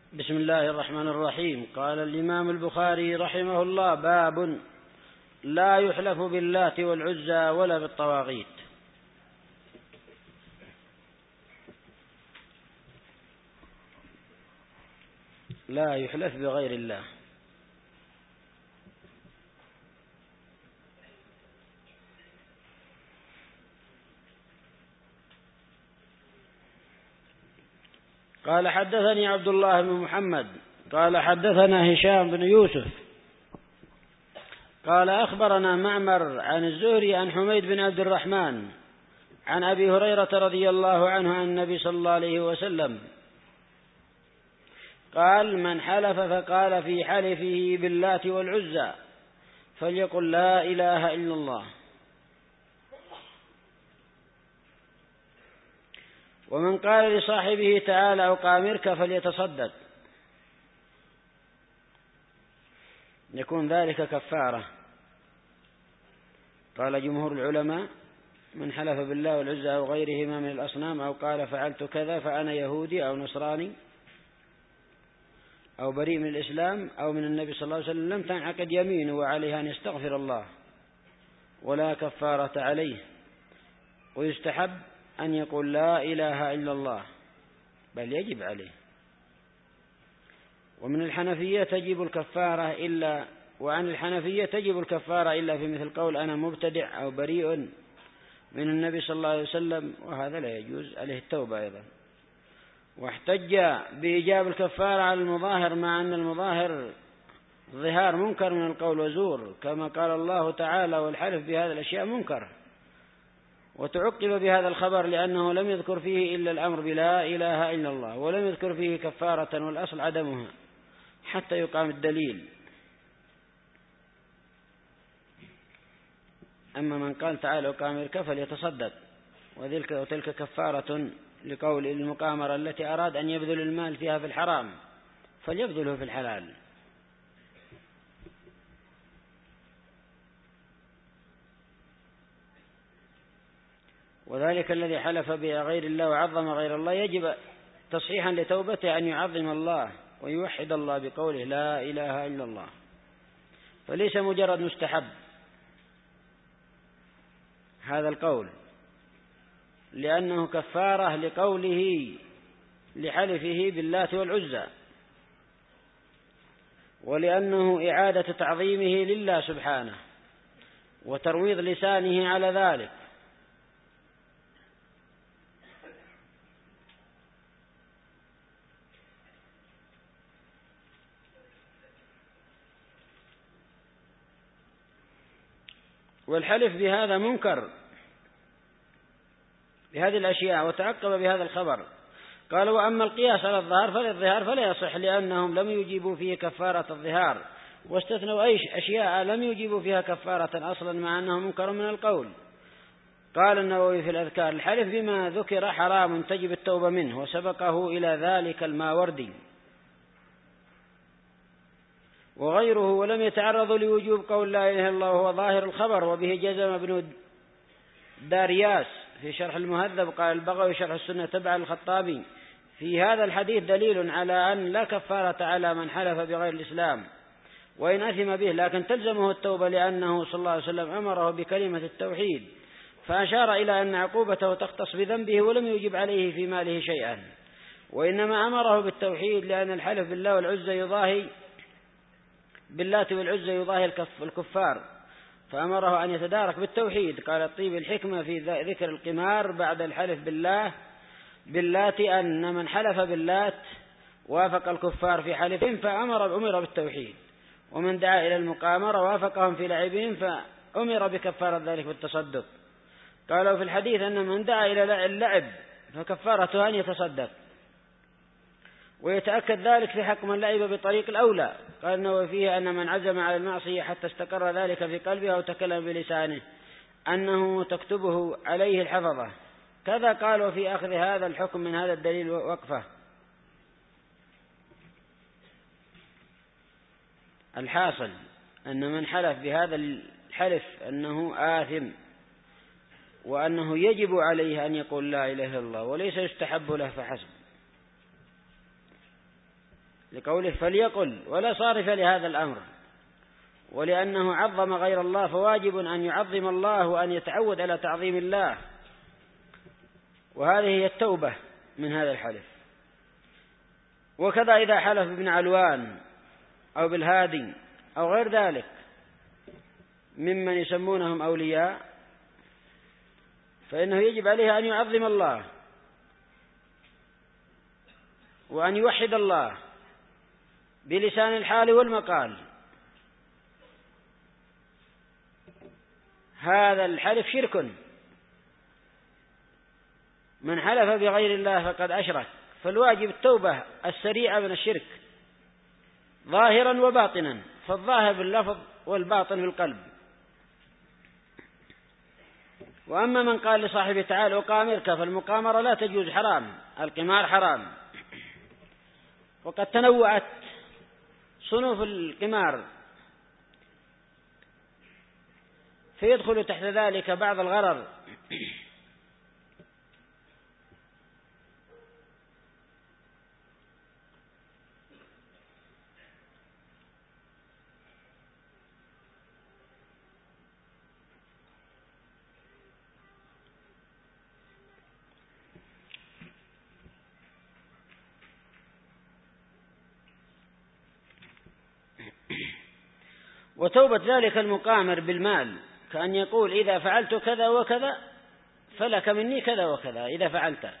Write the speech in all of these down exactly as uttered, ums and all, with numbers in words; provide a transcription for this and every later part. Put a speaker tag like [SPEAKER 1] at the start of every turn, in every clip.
[SPEAKER 1] بسم الله الرحمن الرحيم. قال الإمام البخاري رحمه الله: باب لا يحلف باللات والعزى ولا بالطواغيت. لا يحلف بغير الله. قال: حدثني عبد الله بن محمد قال: حدثنا هشام بن يوسف قال: أخبرنا معمر عن الزهري عن حميد بن عبد الرحمن عن أبي هريرة رضي الله عنه عن النبي صلى الله عليه وسلم قال: من حلف فقال في حلفه باللات والعزى فليقل لا إله إلا الله، ومن قال لصاحبه تعالى أقامرك فليتصدق، يكون ذلك كفارة. قال جمهور العلماء: من حلف بالله والعزى أو غيرهما من الأصنام أو قال فعلت كذا فأنا يهودي أو نصراني أو بريء من الإسلام أو من النبي صلى الله عليه وسلم لم تنعقد يمينه وعليها أن يستغفر الله ولا كفارة عليه، ويستحب أن يقول لا إله إلا الله، بل يجب عليه. ومن الحنفية تجب الكفارة إلا وعن الحنفية تجب الكفارة إلا في مثل قول أنا مبتدع أو بريء من النبي صلى الله عليه وسلم، وهذا لا يجوز، عليه التوبة أيضا. واحتج بإيجاب الكفارة على المظاهر مع أن المظاهر ظهار منكر من القول وزور، كما قال الله تعالى: والحلف بهذه الأشياء منكر. وتعقب بهذا الخبر لأنه لم يذكر فيه إلا الأمر بلا إله إلا الله، ولم يذكر فيه كفارة، والأصل عدمها حتى يقام الدليل. أما من قال تعالى أقامرك فليتصدق، وتلك كفارة لقول المقامرة التي أراد أن يبذل المال فيها في الحرام فليبذله في الحلال. وذلك الذي حلف بغير الله وعظم غير الله يجب تصحيحا لتوبته أن يعظم الله ويوحد الله بقوله لا إله إلا الله، فليس مجرد مستحب هذا القول، لأنه كفارة لقوله لحلفه باللات والعزى، ولأنه إعادة تعظيمه لله سبحانه وترويض لسانه على ذلك. والحلف بهذا منكر بهذه الأشياء، وتعقب بهذا الخبر. قال: وأما القياس على الظهار فللظهار فلا يصح، لأنهم لم يجيبوا فيه كفارة الظهار، واستثنوا أي أشياء لم يجيبوا فيها كفارة أصلا مع أنه منكر من القول. قال النووي في الأذكار: الحلف بما ذكر حرام تجب التوبة منه، وسبقه إلى ذلك الماوردي وغيره، ولم يتعرضوا لوجوب قول لا إله إلا الله وهو ظاهر الخبر. وبه جزم ابن دارياس في شرح المهذب. قال البغوي شرح السنة تبع الخطابي: في هذا الحديث دليل على أن لا كفارة على من حلف بغير الإسلام وإن أثم به، لكن تلزمه التوبة، لأنه صلى الله عليه وسلم أمره بكلمة التوحيد، فأشار إلى أن عقوبته تختص بذنبه ولم يجب عليه في ماله شيئا، وإنما أمره بالتوحيد لأن الحلف بالله والعزى يضاهي باللات والعزى يضاهي الكفار، فأمره أن يتدارك بالتوحيد. قال الطيب الحكمة في ذكر القمار بعد الحلف بالله باللات أن من حلف باللات وافق الكفار في حلفهم فأمر أمر بالتوحيد، ومن دعا إلى المقامرة وافقهم في لعبهم فأمر بكفارة ذلك بالتصدق. قالوا في الحديث أن من دعا إلى اللعب فكفارته أن يتصدق، ويتأكد ذلك في حق من لعب بطريق الأولى. قال النووي فيه أن من عزم على المعصية حتى استقر ذلك في قلبه أو تكلم بلسانه أنه تكتبه عليه الحفظة. كذا قالوا في أخذ هذا الحكم من هذا الدليل وقفة. الحاصل أن من حلف بهذا الحلف أنه آثم، وأنه يجب عليه أن يقول لا إله إلا الله وليس يستحب له فحسب. لقوله فليقل ولا صارف لهذا الأمر، ولأنه عظم غير الله فواجب أن يعظم الله وأن يتعود على تعظيم الله، وهذه هي التوبة من هذا الحلف. وكذا إذا حلف بابن علوان أو بالهادي أو غير ذلك ممن يسمونهم أولياء، فإنه يجب عليه أن يعظم الله وأن يوحد الله بلسان الحال والمقال. هذا الحلف شرك، من حلف بغير الله فقد أشرك، فالواجب التوبة السريعة من الشرك ظاهرا وباطنا، فالظاهر باللفظ والباطن بالقلب. وأما من قال لصاحبه تعال أقامرك، فالمقامرة لا تجوز، حرام، القمار حرام. وقد تنوعت صنوف القمار، فيدخل تحت ذلك بعض الغرر وتوبة ذلك المقامر بالمال، كأن يقول إذا فعلت كذا وكذا فلك مني كذا وكذا إذا فعلت.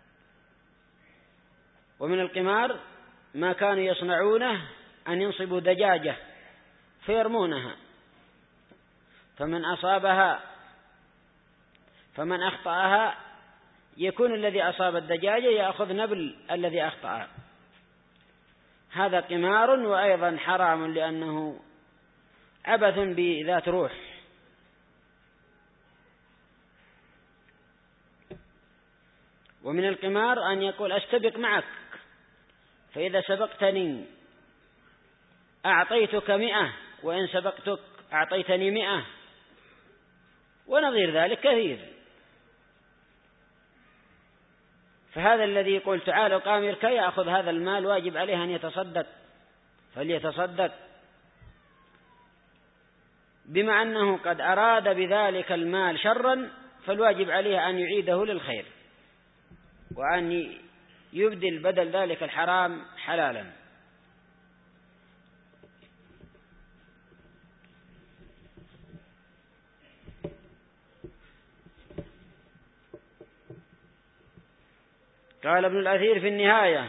[SPEAKER 1] ومن القمار ما كانوا يصنعونه أن ينصبوا دجاجة فيرمونها، فمن أصابها فمن أخطأها يكون الذي أصاب الدجاجة يأخذ نبل الذي أخطأ. هذا قمار وأيضا حرام، لأنه عبث بذات روح. ومن القمار أن يقول أستبق معك، فإذا سبقتني أعطيتك مئة، وإن سبقتك أعطيتني مئة، ونظير ذلك كثير. فهذا الذي يقول تعال أقامرك يأخذ هذا المال، واجب عليه أن يتصدق، فليتصدق، بما أنه قد أراد بذلك المال شرا، فالواجب عليه أن يعيده للخير، وأن يبدل بدل ذلك الحرام حلالا. قال ابن الأثير في النهاية: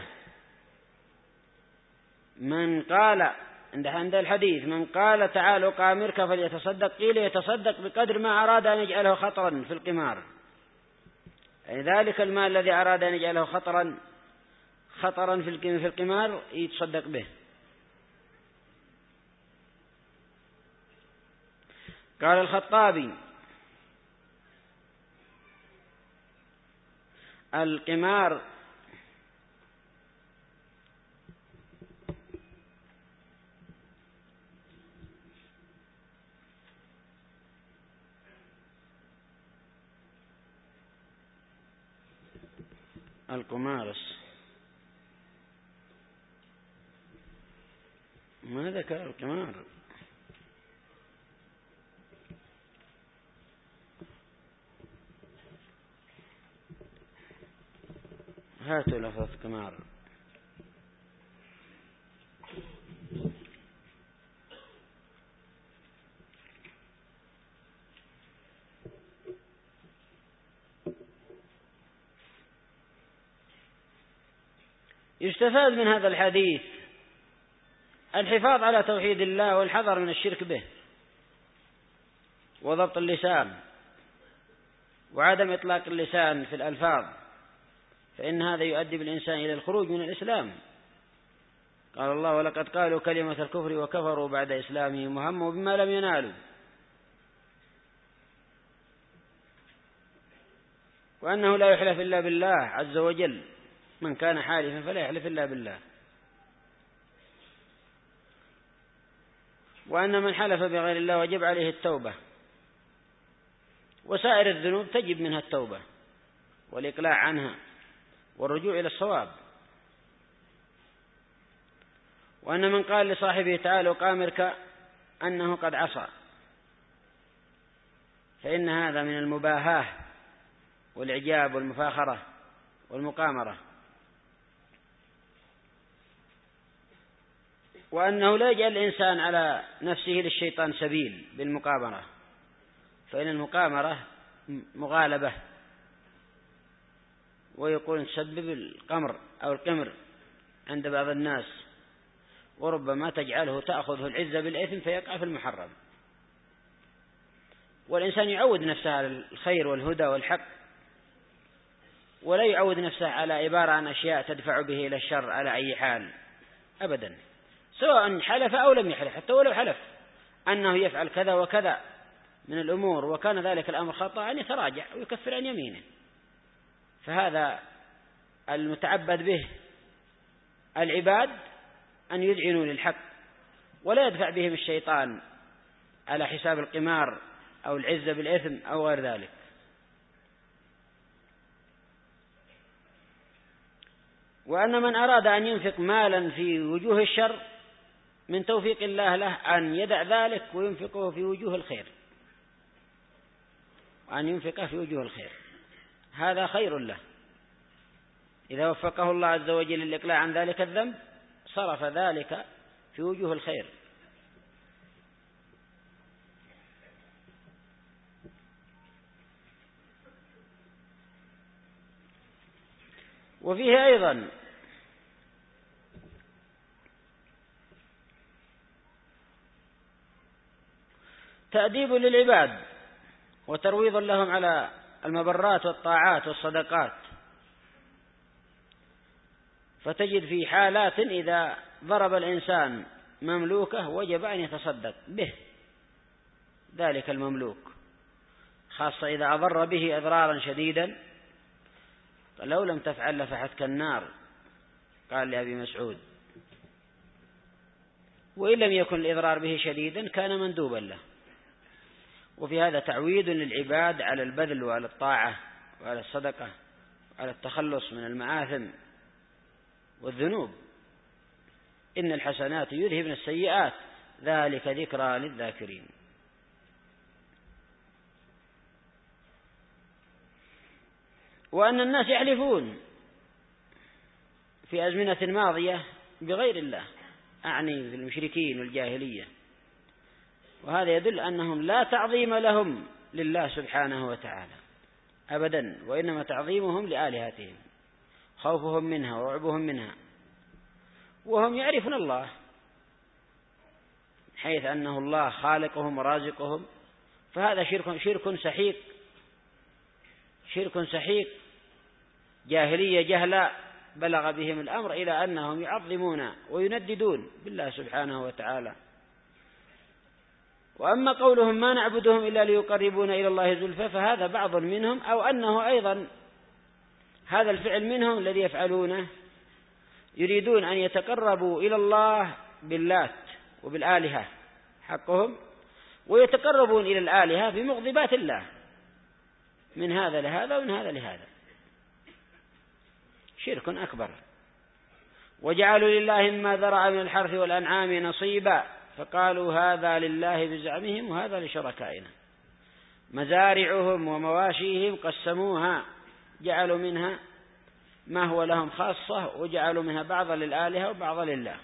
[SPEAKER 1] من قال عند الحديث من قال تعال أقامرك فليتصدق، قيل يتصدق بقدر ما أراد أن يجعله خطرا في القمار، يعني ذلك المال الذي أراد أن يجعله خطرا خطرا في القمار يتصدق به. قال الخطابي: القمار القمارس ما ذكر القمار، هاتوا لفظ قمار. يستفاد من هذا الحديث الحفاظ على توحيد الله والحذر من الشرك به، وضبط اللسان، وعدم إطلاق اللسان في الألفاظ، فإن هذا يؤدي بالإنسان إلى الخروج من الإسلام. قال الله: ولقد قالوا كلمة الكفر وكفروا بعد إسلامهم وهموا بما لم ينالوا. وأنه لا يحلف إلا بالله عز وجل، من كان حالفا فلا يحلف إلا بالله. وأن من حلف بغير الله وجب عليه التوبة، وسائر الذنوب تجب منها التوبة والإقلاع عنها والرجوع إلى الصواب. وأن من قال لصاحبه تعالى وقامرك أنه قد عصى، فإن هذا من المباهاة والإعجاب والمفاخرة والمقامرة، وأنه لا يجعل الإنسان على نفسه للشيطان سبيل بالمقامرة، فإن المقامرة مغالبة، ويقول تسبب القمر أو القمر عند بعض الناس، وربما تجعله تأخذه العزة بالإثم فيقع في المحرم. والإنسان يعود نفسه على الخير والهدى والحق، ولا يعود نفسه على عبارة عن أشياء تدفع به إلى الشر على أي حال أبدا، سواء حلف أو لم يحلف. حتى ولو حلف أنه يفعل كذا وكذا من الأمور وكان ذلك الأمر خطأ، أن يتراجع ويكفر عن يمينه. فهذا المتعبد به العباد أن يذعنوا للحق، ولا يدفع بهم الشيطان على حساب القمار أو العزة بالإثم أو غير ذلك. وأن من أراد أن ينفق مالا في وجوه الشر من توفيق الله له أن يدع ذلك وينفقه في وجوه الخير، وأن ينفقه في وجوه الخير هذا خير له. إذا وفقه الله عز وجل للإقلاع عن ذلك الذنب صرف ذلك في وجوه الخير. وفيه أيضا تأديب للعباد وترويض لهم على المبرات والطاعات والصدقات. فتجد في حالات إذا ضرب الإنسان مملوكه وجب أن يتصدق به ذلك المملوك، خاصة إذا أضر به إضرارا شديدا، فلو لم تفعل لفحتك النار، قال لأبي مسعود. وإن لم يكن الإضرار به شديدا كان مندوبا له. وفي هذا تعويد للعباد على البذل وعلى الطاعة وعلى الصدقة وعلى التخلص من المآثم والذنوب. إن الحسنات يذهبن السيئات ذلك ذكرى للذاكرين. وأن الناس يحلفون في أزمنة ماضية بغير الله، أعني في المشركين والجاهلية، وهذا يدل أنهم لا تعظيم لهم لله سبحانه وتعالى أبدا، وإنما تعظيمهم لآلهتهم، خوفهم منها ورعبهم منها، وهم يعرفون الله حيث أنه الله خالقهم ورازقهم. فهذا شرك شرك سحيق شرك سحيق جاهلية جهلا بلغ بهم الأمر إلى أنهم يعظمون وينددون بالله سبحانه وتعالى. وأما قولهم ما نعبدهم إلا ليقربونا إلى الله زلفى، فهذا بعض منهم، أو أنه أيضا هذا الفعل منهم الذي يفعلونه يريدون أن يتقربوا إلى الله باللات وبالآلهة حقهم، ويتقربون إلى الآلهة بمغضبات الله، من هذا لهذا ومن هذا لهذا، شرك أكبر. وجعلوا لله مما ذرأ من الحرث والأنعام نصيبا فقالوا هذا لله بزعمهم وهذا لشركائنا. مزارعهم ومواشيهم قسموها، جعلوا منها ما هو لهم خاصة، وجعلوا منها بعضا للآلهة وبعضا لله.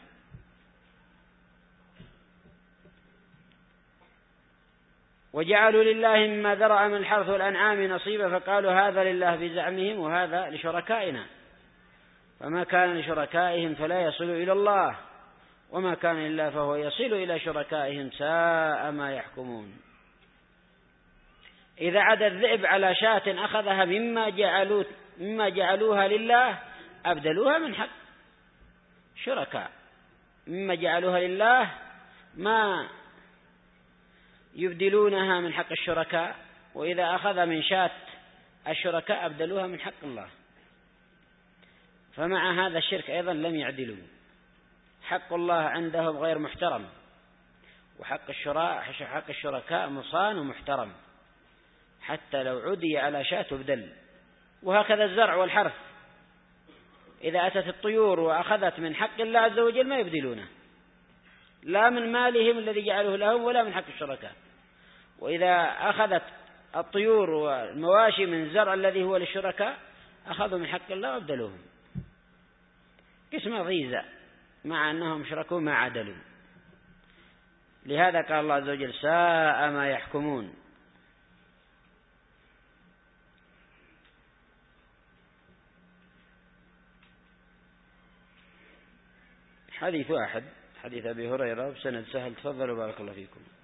[SPEAKER 1] وجعلوا لله مما ذرأ من الحرث والأنعام نصيبا فقالوا هذا لله بزعمهم وهذا لشركائنا، فما كان لشركائهم فلا يصل إلى الله، وما كان لله فهو يصل إلى شركائهم، ساء ما يحكمون. إذا عدا الذئب على شاة أخذها مما جعلوا مما جعلوها لله أبدلوها من حق شركاء، مما جعلوها لله ما يبدلونها من حق الشركاء، وإذا أخذ من شاة الشركاء أبدلوها من حق الله. فمع هذا الشرك أيضا لم يعدلوا، حق الله عندهم غير محترم، وحق حق الشركاء مصان ومحترم، حتى لو عدي على شاة تبدل. وهكذا الزرع والحرث، إذا أتت الطيور وأخذت من حق الله عز وجل ما يبدلونه، لا من مالهم الذي جعله لهم ولا من حق الشركاء. وإذا أخذت الطيور والمواشي من الزرع الذي هو للشركاء أخذوا من حق الله وابدلوهم قسم غيزة مع أنهم شركوا ما عدلوا. لهذا قال الله عز وجل ساء ما يحكمون. حديث واحد حديث أبي هريرة بسند سهل. تفضلوا بارك الله فيكم.